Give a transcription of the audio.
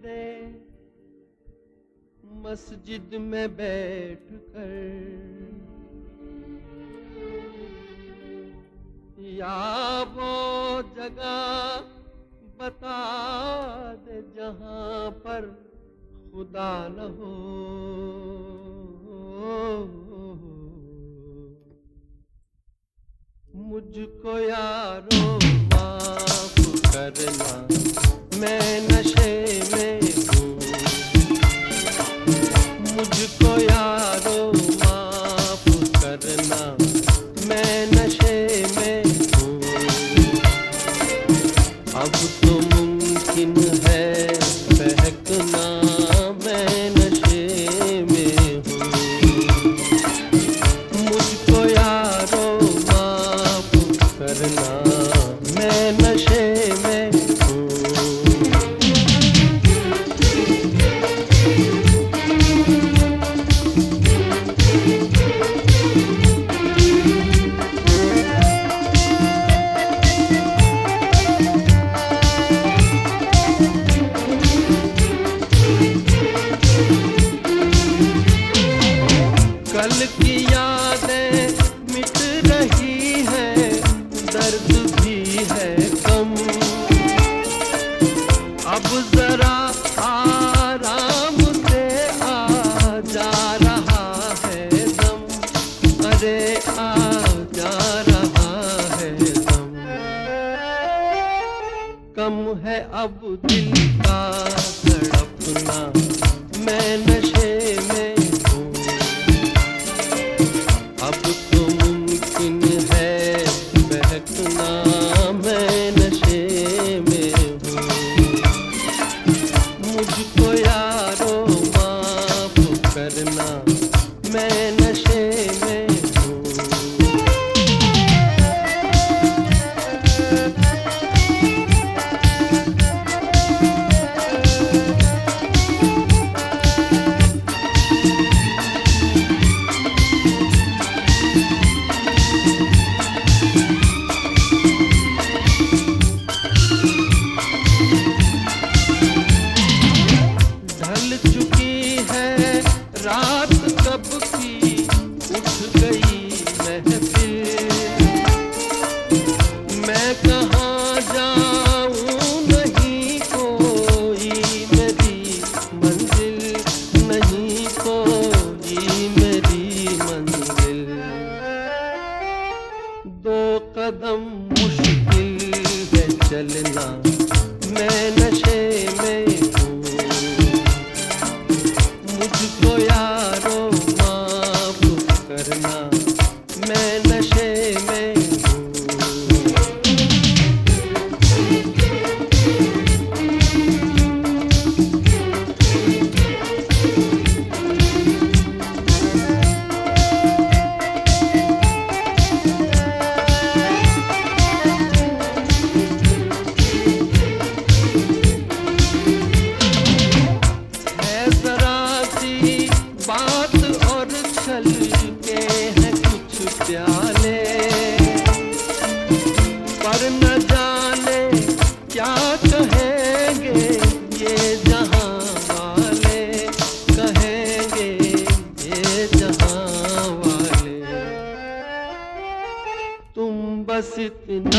दे मस्जिद में बैठ कर, या वो जगह बता दे जहां पर खुदा न हो। मुझको यारो माफ करना, मैं नशे में हूँ। मुझको यारो माफ करना, मैं नशे में हूँ। अब तो मुमकिन है बहकना, मैं नशे में हूँ। मुझको यारो माफ करना, मैं नशे में हूँ। कल की यादें मिट रही हैं, दर्द भी है कम। अब जरा आराम से आ जा रहा है दम, अरे आ जा रहा है दम। कम है अब दिल का तड़पना, मैं नशे में हूँ। अब तो मुमकिन है बहकना, मैं नशे में हूँ। मुझको यारो माफ करना, मैं नशे में हूँ। ढल चुकी है रात कब की, उठ गई महफिल। मैं कहाँ जाऊँ, नहीं कोई मेरी मंजिल, नहीं कोई मेरी मंजिल। दो कदम मुश्किल है चलना, मैं नशे में हूँ। मुझको यारो माफ करना, मैं नशे में हूँ। है जरा सी बात और छल के हैं कुछ प्याले, पर न जाने क्या कहेंगे ये जहां वाले, कहेंगे ये जहां वाले। तुम बस इतनी